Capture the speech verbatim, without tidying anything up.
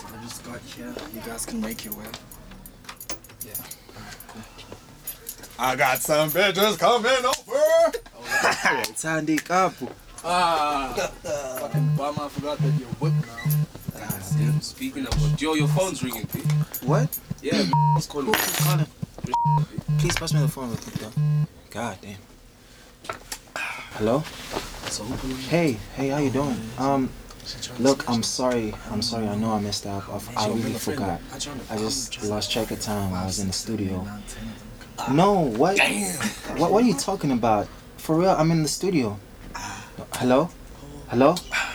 I just got here. You guys can make your way. Yeah. Cool. I got some bitches coming over. It's Andy Kapu. Ah, fucking bum. I forgot that you're whipped now. God damn. Speaking of what, Joe, your phone's ringing, P. What? Yeah, who's calling? Who's calling? Please pass me the phone real quick, though. God damn. Hello? Hey, hey, how you doing? Um, look, I'm sorry. I'm sorry. I know I messed up. I, I really forgot. I just lost track of time. I was in the studio. No, what? What? What are you talking about? For real, I'm in the studio. Hello? Hello?